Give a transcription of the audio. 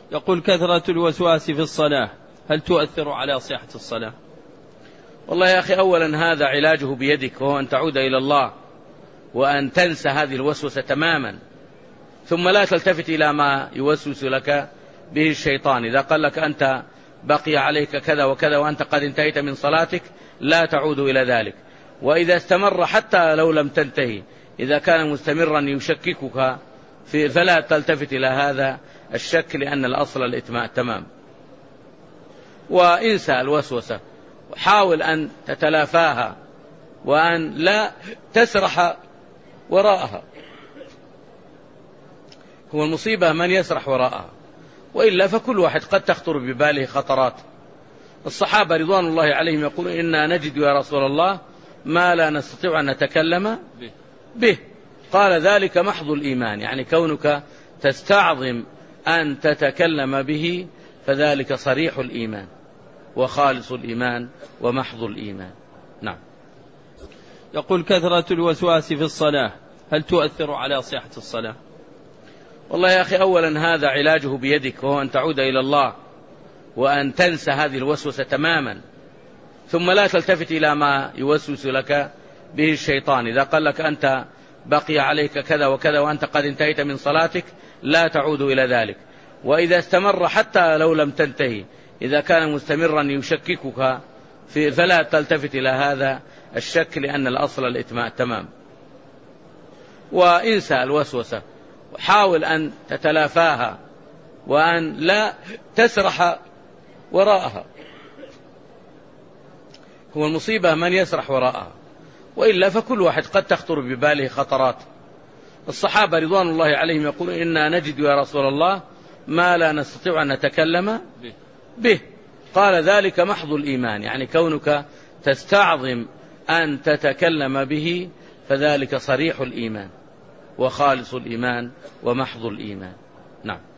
يقول: كثرة الوسواس في الصلاة هل تؤثر على صحة الصلاة؟ والله يا أخي، أولا هذا علاجه بيدك، وهو أن تعود إلى الله وأن تنسى هذه الوسوسة تماما، ثم لا تلتفت إلى ما يوسوس لك به الشيطان. إذا قال لك أنت بقي عليك كذا وكذا وأنت قد انتهيت من صلاتك، لا تعود إلى ذلك. وإذا استمر حتى لو لم تنتهي، إذا كان مستمرا يشككك فلا تلتفت إلى هذا الشك، لأن الأصل الإتمام تمام. وانسى الوسوسة وحاول أن تتلافاها وأن لا تسرح وراءها. هو المصيبة من يسرح وراءها، وإلا فكل واحد قد تخطر بباله خطرات. الصحابة رضوان الله عليهم يقولون: إنا نجد يا رسول الله ما لا نستطيع أن نتكلم به. قال: ذلك محض الإيمان، يعني كونك تستعظم أن تتكلم به فذلك صريح الإيمان وخالص الإيمان ومحض الإيمان. نعم. يقول: كثرة الوسواس في الصلاة هل تؤثر على صحة الصلاة؟ والله يا أخي، أولا هذا علاجه بيدك، وهو أن تعود إلى الله وأن تنسى هذه الوسوسة تماما، ثم لا تلتفت إلى ما يوسوس لك به الشيطان. إذا قال لك أنت بقي عليك كذا وكذا وأنت قد انتهيت من صلاتك، لا تعود إلى ذلك. وإذا استمر حتى لو لم تنتهي، إذا كان مستمرا يشككك فلا تلتفت إلى هذا الشك، لأن الأصل الإتمام تمام. وانسى الوسوسة وحاول أن تتلافاها وأن لا تسرح وراءها. هو المصيبة من يسرح وراءها، وإلا فكل واحد قد تخطر بباله خطرات. الصحابة رضوان الله عليهم يقولون: إنا نجد يا رسول الله ما لا نستطيع أن نتكلم به. قال: ذلك محض الإيمان، يعني كونك تستعظم أن تتكلم به فذلك صريح الإيمان وخالص الإيمان ومحض الإيمان. نعم.